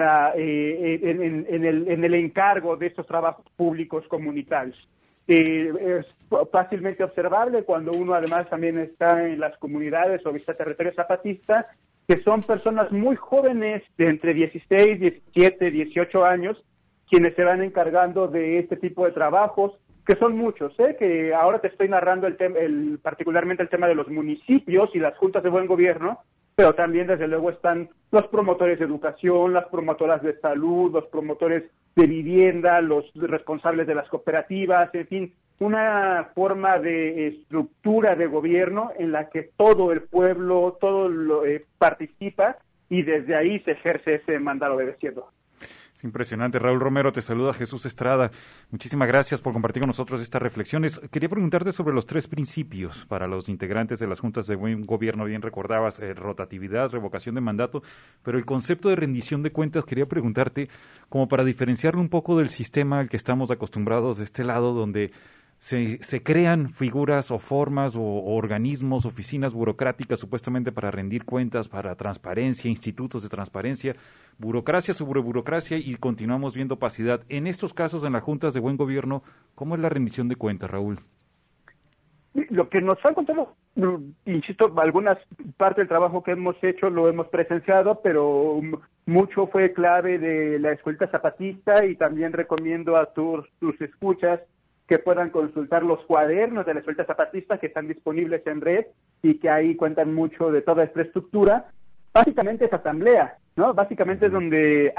el encargo de estos trabajos públicos comunitarios. Es fácilmente observable cuando uno además también está en las comunidades o visita territorio zapatista, que son personas muy jóvenes, de entre 16, 17, 18 años, quienes se van encargando de este tipo de trabajos, que son muchos, que ahora te estoy narrando particularmente el tema de los municipios y las juntas de buen gobierno, pero también desde luego están los promotores de educación, las promotoras de salud, los promotores de vivienda, los responsables de las cooperativas, en fin, una forma de estructura de gobierno en la que todo el pueblo, participa, y desde ahí se ejerce ese mandato obedeciendo. Es impresionante. Raúl Romero, te saluda Jesús Estrada. Muchísimas gracias por compartir con nosotros estas reflexiones. Quería preguntarte sobre los 3 principios para los integrantes de las juntas de buen gobierno. Bien recordabas, rotatividad, revocación de mandato, pero el concepto de rendición de cuentas, quería preguntarte, como para diferenciarlo un poco del sistema al que estamos acostumbrados de este lado, donde se crean figuras o formas o organismos, oficinas burocráticas supuestamente para rendir cuentas, para transparencia, institutos de transparencia, burocracia sobre burocracia, y continuamos viendo opacidad. En estos casos, en las juntas de buen gobierno, ¿cómo es la rendición de cuentas, Raúl? Lo que nos han contado, insisto, algunas parte del trabajo que hemos hecho lo hemos presenciado, pero mucho fue clave de la escuelita zapatista, y también recomiendo a tus escuchas que puedan consultar los cuadernos de la escuelita zapatista que están disponibles en red y que ahí cuentan mucho de toda esta estructura. Básicamente es asamblea, ¿no? Básicamente es donde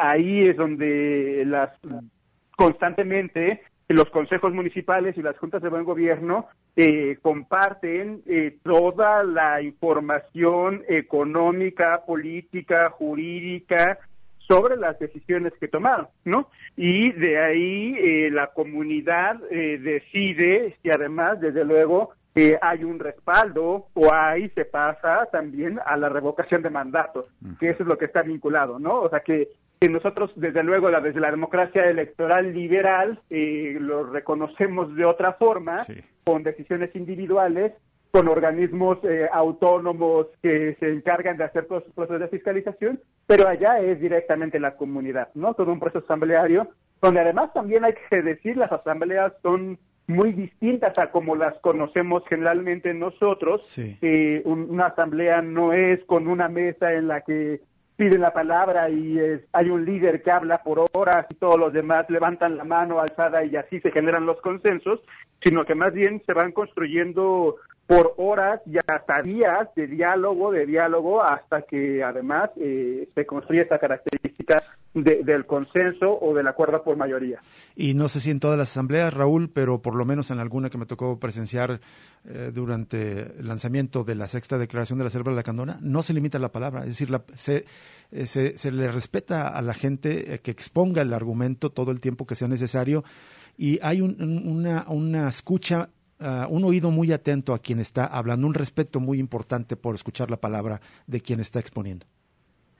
constantemente los consejos municipales y las juntas de buen gobierno comparten toda la información económica, política, jurídica sobre las decisiones que tomaron, ¿no? Y de ahí la comunidad decide si además, desde luego, hay un respaldo, o ahí se pasa también a la revocación de mandatos, que eso es lo que está vinculado, ¿no? O sea que nosotros, desde luego, desde la democracia electoral liberal, lo reconocemos de otra forma, sí, con decisiones individuales, con organismos autónomos que se encargan de hacer todos los procesos de fiscalización, pero allá es directamente la comunidad, ¿no? Todo un proceso asambleario, donde además también hay que decir, las asambleas son muy distintas a como las conocemos generalmente nosotros. Sí. Una asamblea no es con una mesa en la que piden la palabra y hay un líder que habla por horas y todos los demás levantan la mano alzada y así se generan los consensos, sino que más bien se van construyendo por horas y hasta días de diálogo, hasta que además se construye esta característica del consenso o del acuerdo por mayoría. Y no sé si en todas las asambleas, Raúl, pero por lo menos en alguna que me tocó presenciar durante el lanzamiento de la 6ª Declaración de la Selva Lacandona, no se limita la palabra, es decir, se le respeta a la gente que exponga el argumento todo el tiempo que sea necesario, y hay una escucha, un oído muy atento a quien está hablando, un respeto muy importante por escuchar la palabra de quien está exponiendo.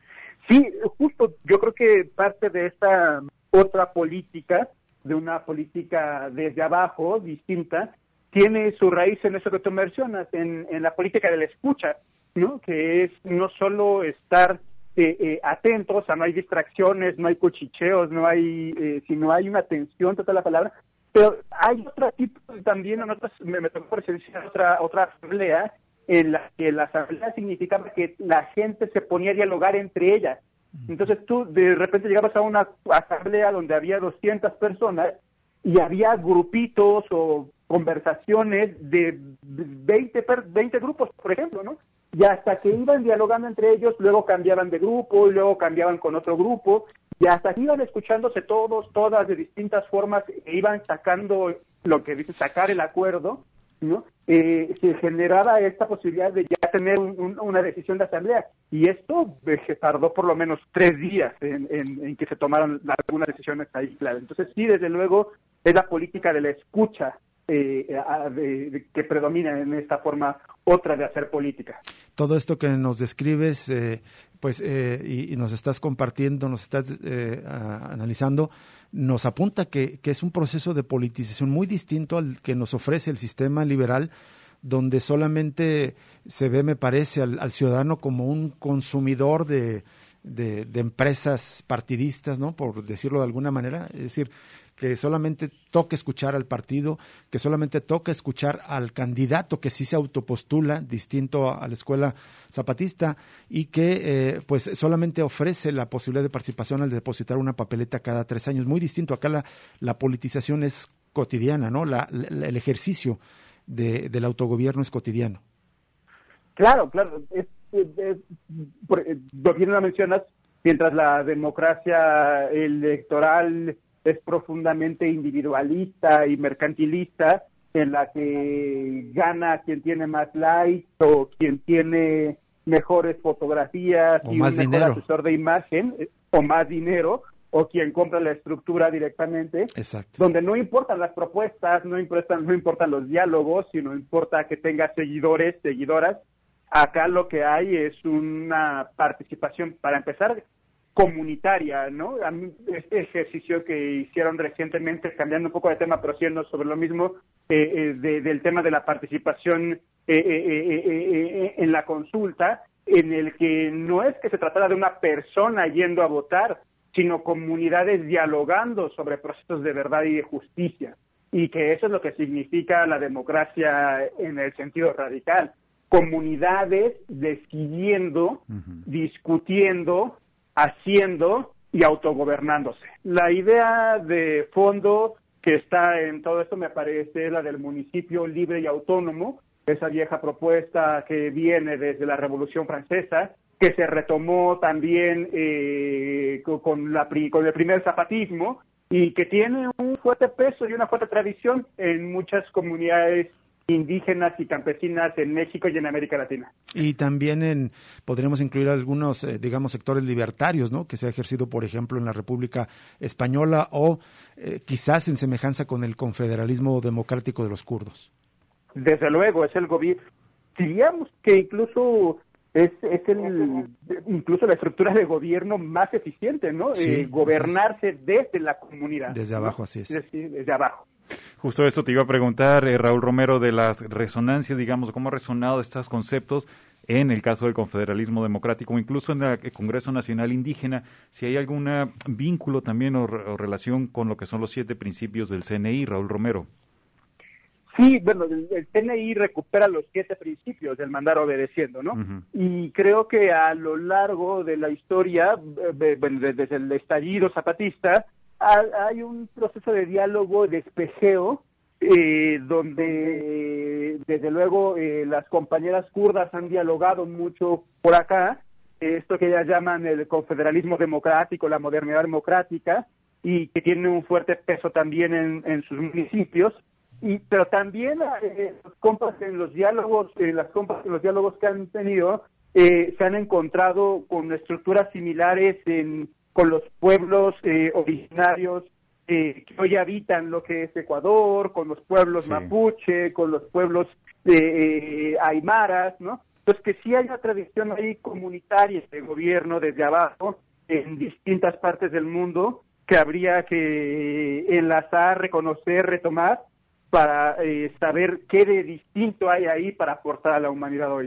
Sí, justo, yo creo que parte de esta otra política, de una política desde abajo, distinta, tiene su raíz en eso que tú mencionas, en la política de la escucha, ¿no? Que es no solo estar atentos, o sea, no hay distracciones, no hay cuchicheos, no hay, sino hay una atención, toda la palabra, pero hay otro tipo también, me tocó presenciar otra asamblea, en la que la asamblea significaba que la gente se ponía a dialogar entre ellas. Entonces tú de repente llegabas a una asamblea donde había 200 personas y había grupitos o conversaciones de 20 grupos, por ejemplo, ¿no? Y hasta que iban dialogando entre ellos, luego cambiaban de grupo, y luego cambiaban con otro grupo, y hasta que iban escuchándose todas de distintas formas, e iban sacando lo que dice sacar el acuerdo, ¿no? Se generaba esta posibilidad de ya tener una decisión de asamblea, y esto se tardó por lo menos 3 días en que se tomaron algunas decisiones ahí, claro. Entonces sí, desde luego, es la política de la escucha que predomina en esta forma otra de hacer política. Todo esto que nos describes, y nos estás compartiendo, nos estás analizando, nos apunta que es un proceso de politización muy distinto al que nos ofrece el sistema liberal, donde solamente se ve, me parece, al ciudadano como un consumidor de empresas partidistas, ¿no? Por decirlo de alguna manera, es decir, que solamente toca escuchar al partido, que solamente toca escuchar al candidato que sí se autopostula, distinto a la escuela zapatista, y que pues solamente ofrece la posibilidad de participación al depositar una papeleta cada 3 años. Muy distinto, acá la politización es cotidiana, ¿no? El ejercicio del autogobierno es cotidiano. Claro, bien lo mencionas, mientras la democracia electoral es profundamente individualista y mercantilista, en la que gana quien tiene más likes o quien tiene mejores fotografías o y más un mejor asesor de imagen, o más dinero, o quien compra la estructura directamente. Exacto. Donde no importan las propuestas, no importan los diálogos, sino importa que tenga seguidores, seguidoras. Acá lo que hay es una participación, para empezar, comunitaria, ¿no? A mí, este ejercicio que hicieron recientemente, cambiando un poco de tema, pero siendo sobre lo mismo, del tema de la participación en la consulta, en el que no es que se tratara de una persona yendo a votar, sino comunidades dialogando sobre procesos de verdad y de justicia, y que eso es lo que significa la democracia en el sentido radical. Comunidades decidiendo, discutiendo, haciendo y autogobernándose. La idea de fondo que está en todo esto me parece la del municipio libre y autónomo, esa vieja propuesta que viene desde la Revolución Francesa, que se retomó también con el primer zapatismo y que tiene un fuerte peso y una fuerte tradición en muchas comunidades indígenas y campesinas en México y en América Latina. Y también podríamos incluir algunos, sectores libertarios, ¿no? Que se ha ejercido, por ejemplo, en la República Española o quizás en semejanza con el confederalismo democrático de los kurdos. Desde luego, es el gobierno. Diríamos que incluso incluso la estructura de gobierno más eficiente, ¿no? Sí, gobernarse desde la comunidad. Desde abajo, ¿no? Así es. Desde abajo. Justo eso te iba a preguntar, Raúl Romero, de las resonancias, digamos, cómo ha resonado estos conceptos en el caso del confederalismo democrático, o incluso en el Congreso Nacional Indígena, si hay algún vínculo también o relación con lo que son los 7 principios del CNI, Raúl Romero. Sí, bueno, el CNI recupera los 7 principios del mandar obedeciendo, ¿no? Y creo que a lo largo de la historia, desde el estallido zapatista, hay un proceso de diálogo, de espejeo, donde desde luego las compañeras kurdas han dialogado mucho por acá, esto que ellas llaman el confederalismo democrático, la modernidad democrática, y que tiene un fuerte peso también en sus municipios. Pero también los compas en los diálogos, que han tenido, se han encontrado con estructuras similares con los pueblos originarios que hoy habitan lo que es Ecuador, con los pueblos mapuche, con los pueblos aymaras, ¿no? Entonces, que sí hay una tradición ahí comunitaria de gobierno desde abajo en distintas partes del mundo que habría que enlazar, reconocer, retomar para saber qué de distinto hay ahí para aportar a la humanidad hoy.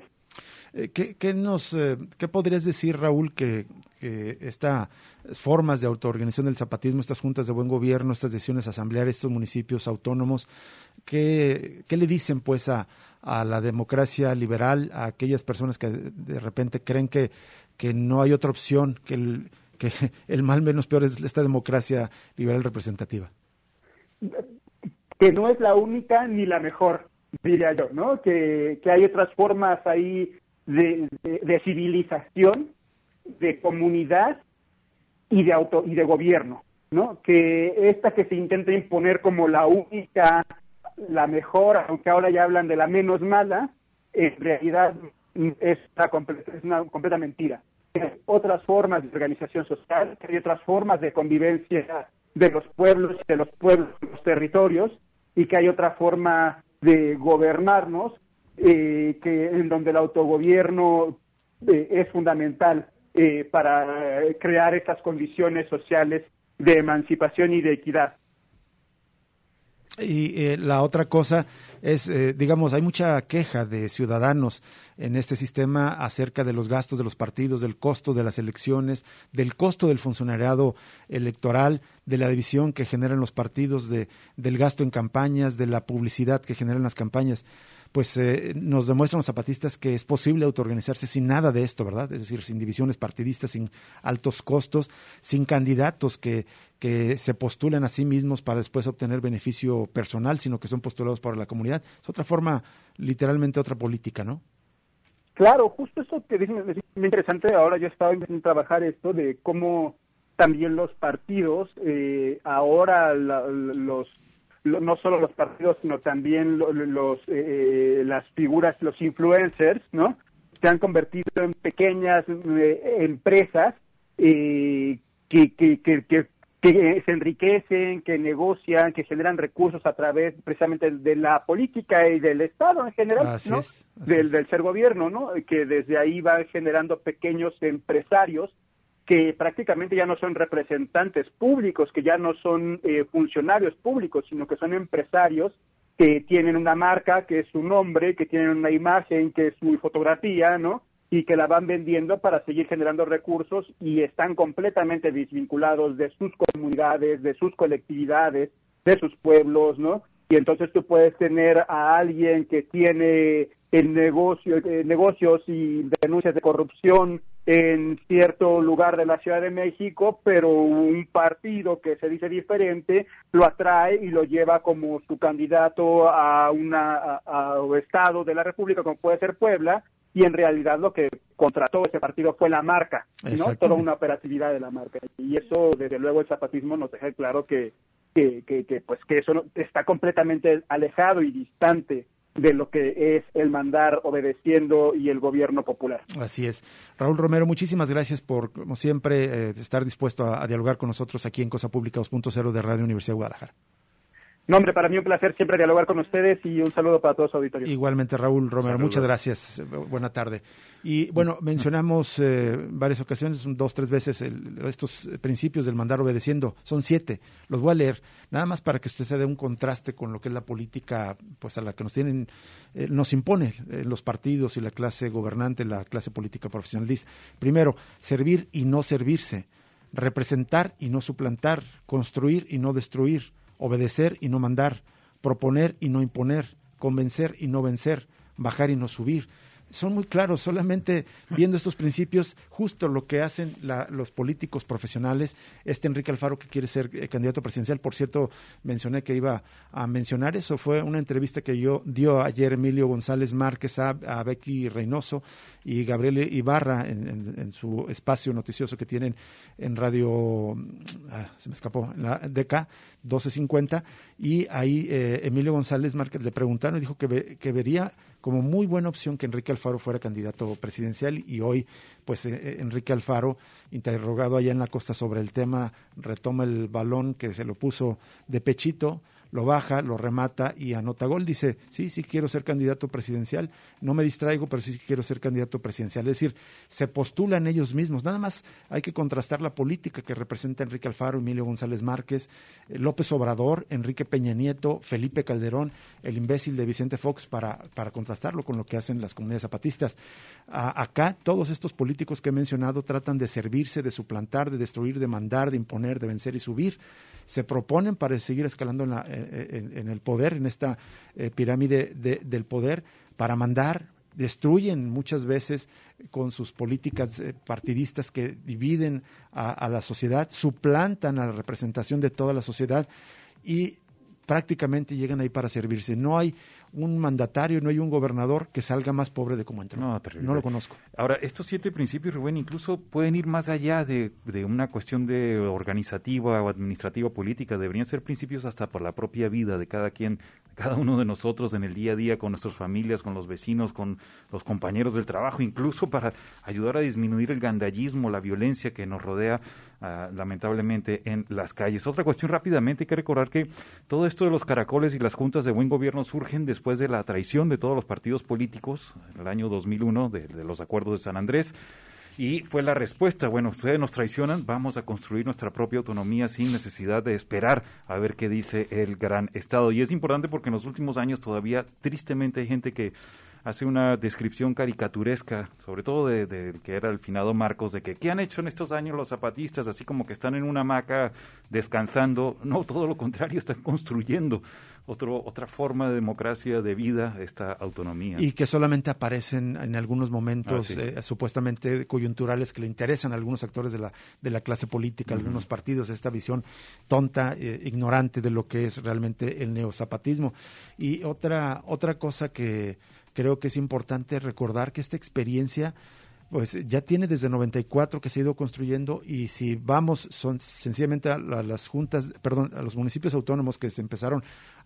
¿Qué podrías decir, Raúl, que estas formas de autoorganización del zapatismo, estas juntas de buen gobierno, estas decisiones asamblearias, estos municipios autónomos, qué le dicen pues a la democracia liberal, a aquellas personas que de repente creen que no hay otra opción, que el mal menos peor es esta democracia liberal representativa? Que no es la única ni la mejor, diría yo, ¿no? Que hay otras formas ahí de civilización, de comunidad y de gobierno, ¿no? Que esta que se intenta imponer como la única, la mejor, aunque ahora ya hablan de la menos mala, en realidad es una completa mentira. Hay otras formas de organización social, hay otras formas de convivencia de los pueblos, de los territorios, y que hay otra forma de gobernarnos, que en donde el autogobierno es fundamental para crear estas condiciones sociales de emancipación y de equidad. Y la otra cosa es, digamos, hay mucha queja de ciudadanos en este sistema acerca de los gastos de los partidos, del costo de las elecciones, del costo del funcionariado electoral, de la división que generan los partidos, del gasto en campañas, de la publicidad que generan las campañas. Pues nos demuestran los zapatistas que es posible autoorganizarse sin nada de esto, ¿verdad? Es decir, sin divisiones partidistas, sin altos costos, sin candidatos que se postulen a sí mismos para después obtener beneficio personal, sino que son postulados por la comunidad. Es otra forma, literalmente otra política, ¿no? Claro, justo eso que dicen es muy interesante. Ahora yo estaba empezando a trabajar esto de cómo también los partidos, ahora no solo los partidos, sino también las figuras, los influencers, ¿no? Se han convertido en pequeñas empresas que se enriquecen, que negocian, que generan recursos a través precisamente de la política y del Estado en general, así ¿no? Es. Del ser gobierno, ¿no? Que desde ahí van generando pequeños empresarios que prácticamente ya no son representantes públicos, que ya no son funcionarios públicos, sino que son empresarios que tienen una marca, que es su nombre, que tienen una imagen, que es su fotografía, ¿no? Y que la van vendiendo para seguir generando recursos y están completamente desvinculados de sus comunidades, de sus colectividades, de sus pueblos, ¿no? Y entonces tú puedes tener a alguien que tiene negocios y denuncias de corrupción en cierto lugar de la Ciudad de México, pero un partido que se dice diferente lo atrae y lo lleva como su candidato a estado de la República, como puede ser Puebla, y en realidad lo que contrató ese partido fue la marca, ¿no? Toda una operatividad de la marca. Y eso, desde luego, el zapatismo nos deja claro que eso está completamente alejado y distante de lo que es el mandar obedeciendo y el gobierno popular. Así es. Raúl Romero, muchísimas gracias por, como siempre, estar dispuesto a dialogar con nosotros aquí en Cosa Pública 2.0 de Radio Universidad de Guadalajara. No, hombre, para mí un placer siempre dialogar con ustedes y un saludo para todos los auditorios. Igualmente, Raúl Romero, Saludos. Muchas gracias. Buena tarde. Y bueno, mencionamos varias ocasiones, 2-3 veces, estos principios del mandar obedeciendo. Son 7. Los voy a leer, nada más para que usted se dé un contraste con lo que es la política, pues a la que nos impone los partidos y la clase gobernante, la clase política profesional. Dice, primero, servir y no servirse, representar y no suplantar, construir y no destruir, obedecer y no mandar, proponer y no imponer, convencer y no vencer, bajar y no subir. Son muy claros, solamente viendo estos principios, justo lo que hacen los políticos profesionales. Enrique Alfaro, que quiere ser candidato presidencial, por cierto, mencioné que iba a mencionar eso, fue una entrevista que dio ayer Emilio González Márquez a Becky Reynoso y Gabriel Ibarra en su espacio noticioso que tienen en radio, se me escapó, en la DK 1250, y ahí Emilio González Márquez le preguntaron y dijo que vería como muy buena opción que Enrique Alfaro fuera candidato presidencial, y hoy pues Enrique Alfaro, interrogado allá en la costa sobre el tema, retoma el balón que se lo puso de pechito, lo baja, lo remata y anota gol. Dice, sí quiero ser candidato presidencial, no me distraigo, pero sí quiero ser candidato presidencial. Es decir, se postulan ellos mismos. Nada más hay que contrastar la política que representa Enrique Alfaro, Emilio González Márquez, López Obrador, Enrique Peña Nieto, Felipe Calderón, el imbécil de Vicente Fox, para contrastarlo con lo que hacen las comunidades zapatistas. Acá todos estos políticos que he mencionado tratan de servirse, de suplantar, de destruir, de mandar, de imponer, de vencer y subir. Se proponen para seguir escalando en el poder, en esta pirámide del poder, para mandar. Destruyen muchas veces con sus políticas partidistas que dividen a la sociedad, suplantan a la representación de toda la sociedad y prácticamente llegan ahí para servirse. No hay un mandatario, no hay un gobernador que salga más pobre de como entró. No lo conozco. Ahora, estos 7 principios, Rubén, incluso pueden ir más allá de una cuestión de organizativa o administrativa política. Deberían ser principios hasta por la propia vida de cada quien, cada uno de nosotros en el día a día, con nuestras familias, con los vecinos, con los compañeros del trabajo, incluso para ayudar a disminuir el gandallismo, la violencia que nos rodea lamentablemente en las calles. Otra cuestión rápidamente, hay que recordar que todo esto de los caracoles y las juntas de buen gobierno surgen después de la traición de todos los partidos políticos en el año 2001 de los acuerdos de San Andrés. Y fue la respuesta, bueno, ustedes nos traicionan, vamos a construir nuestra propia autonomía sin necesidad de esperar a ver qué dice el gran Estado. Y es importante porque en los últimos años todavía tristemente hay gente que hace una descripción caricaturesca, sobre todo de que era el finado Marcos, de que ¿qué han hecho en estos años los zapatistas? Así como que están en una hamaca descansando. No, todo lo contrario, están construyendo otra forma de democracia, de vida, esta autonomía. Y que solamente aparecen en algunos momentos supuestamente coyunturales que le interesan a algunos actores de la clase política, algunos partidos, esta visión tonta, ignorante de lo que es realmente el neozapatismo. Y otra cosa que creo que es importante recordar, que esta experiencia pues ya tiene desde 94 que se ha ido construyendo, y si vamos sencillamente a las juntas, a los municipios autónomos que se empezaron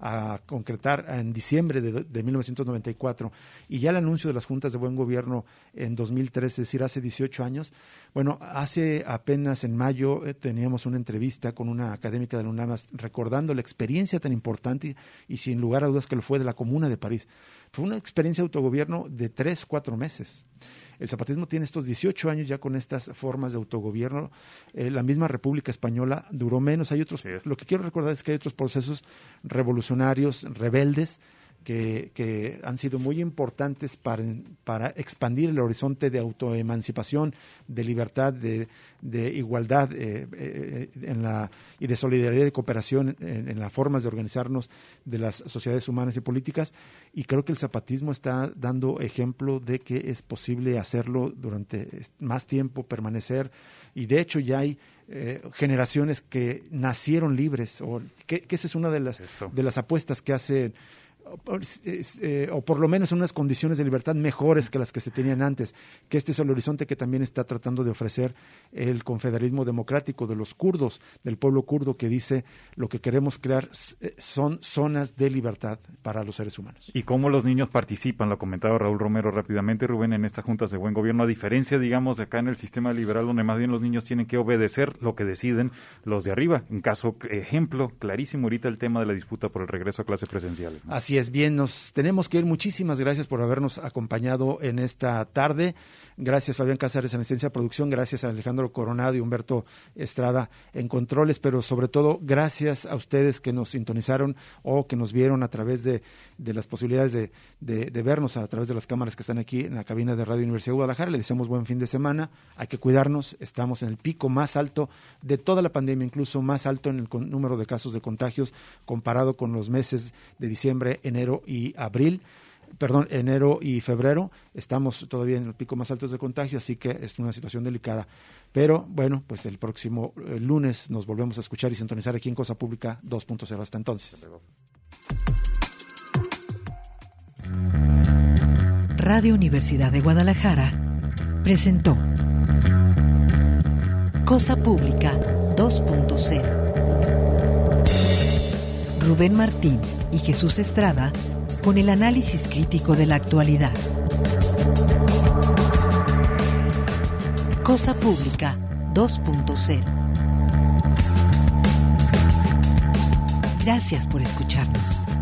a concretar en diciembre de 1994, y ya el anuncio de las juntas de buen gobierno en 2003, es decir, hace 18 años. Bueno, hace apenas en mayo teníamos una entrevista con una académica de la UNAM recordando la experiencia tan importante y sin lugar a dudas que lo fue de la Comuna de París. Fue una experiencia de autogobierno de 3-4 meses. El zapatismo tiene estos 18 años ya con estas formas de autogobierno. La misma República Española duró menos. Hay otros. Lo que quiero recordar es que hay otros procesos revolucionarios, rebeldes, que han sido muy importantes para expandir el horizonte de autoemancipación, de libertad, de igualdad y de solidaridad y cooperación en las formas de organizarnos de las sociedades humanas y políticas. Y creo que el zapatismo está dando ejemplo de que es posible hacerlo durante más tiempo, permanecer, y de hecho ya hay generaciones que nacieron libres, o que esa es una de las apuestas que hace, o por lo menos en unas condiciones de libertad mejores que las que se tenían antes, que este es el horizonte que también está tratando de ofrecer el confederalismo democrático de los kurdos, del pueblo kurdo, que dice lo que queremos crear son zonas de libertad para los seres humanos. Y cómo los niños participan, lo comentaba Raúl Romero rápidamente, Rubén, en estas juntas de buen gobierno, a diferencia, digamos, de acá en el sistema liberal, donde más bien los niños tienen que obedecer lo que deciden los de arriba. En caso, ejemplo clarísimo ahorita el tema de la disputa por el regreso a clases presenciales, ¿no? Así es, bien, nos tenemos que ir. Muchísimas gracias por habernos acompañado en esta tarde. Gracias, Fabián Cázares en asistencia de producción, gracias a Alejandro Coronado y Humberto Estrada en controles, pero sobre todo gracias a ustedes que nos sintonizaron o que nos vieron a través de las posibilidades de vernos a través de las cámaras que están aquí en la cabina de Radio Universidad de Guadalajara. Les deseamos buen fin de semana. Hay que cuidarnos, estamos en el pico más alto de toda la pandemia, incluso más alto en el número de casos de contagios comparado con los meses de diciembre, enero y febrero. Estamos todavía en el pico más alto de contagio, así que es una situación delicada. Pero bueno, pues el próximo lunes nos volvemos a escuchar y sintonizar aquí en Cosa Pública 2.0. Hasta entonces. Radio Universidad de Guadalajara presentó Cosa Pública 2.0. Rubén Martín y Jesús Estrada con el análisis crítico de la actualidad. Cosa Pública 2.0. Gracias por escucharnos.